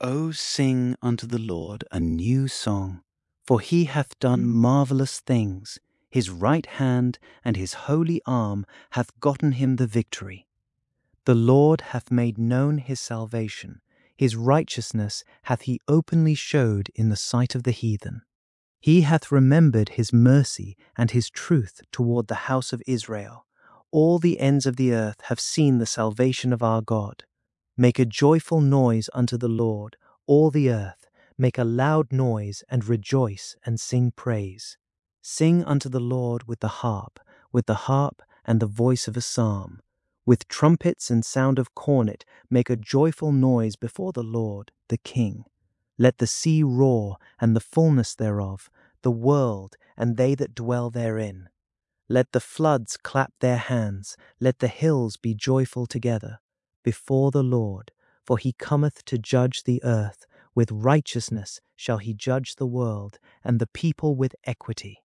O sing unto the Lord a new song, for he hath done marvellous things. His right hand and his holy arm hath gotten him the victory. The Lord hath made known his salvation. His righteousness hath he openly showed in the sight of the heathen. He hath remembered his mercy and his truth toward the house of Israel. All the ends of the earth have seen the salvation of our God. Make a joyful noise unto the Lord, all the earth. Make a loud noise and rejoice and sing praise. Sing unto the Lord with the harp and the voice of a psalm. With trumpets and sound of cornet, make a joyful noise before the Lord, the King. Let the sea roar and the fullness thereof, the world and they that dwell therein. Let the floods clap their hands, let the hills be joyful together before the Lord, for he cometh to judge the earth. With righteousness shall he judge the world, and the people with equity.